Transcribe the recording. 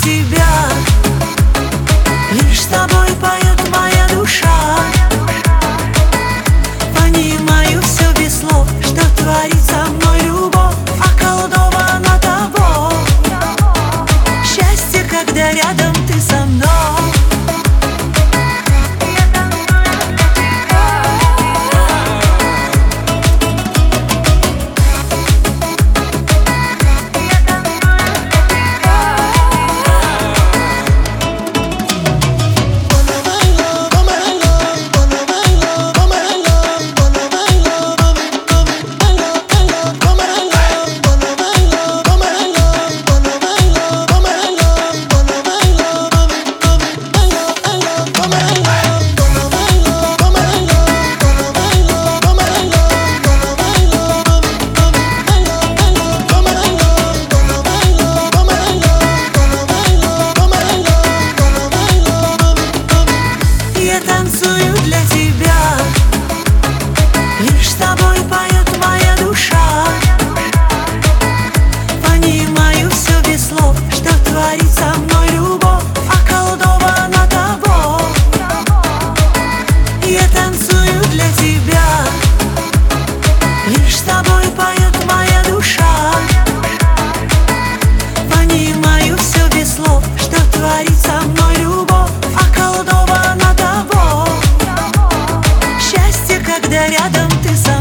тебя. Лишь с тобой поет моя душа. Понимаю все без слов, что творит со мной любовь, околдована тобой. Счастье, когда рядом ты со мной. Я танцую для тебя. Лишь с тобой поет моя душа. Понимаю все без слов, что творит со мной любовь, околдована тобой. Я танцую для тебя. Лишь с тобой поет моя душа. Понимаю все без слов, что творит со мной любовь, околдована тобой. Счастье, когда рядом ты со мной.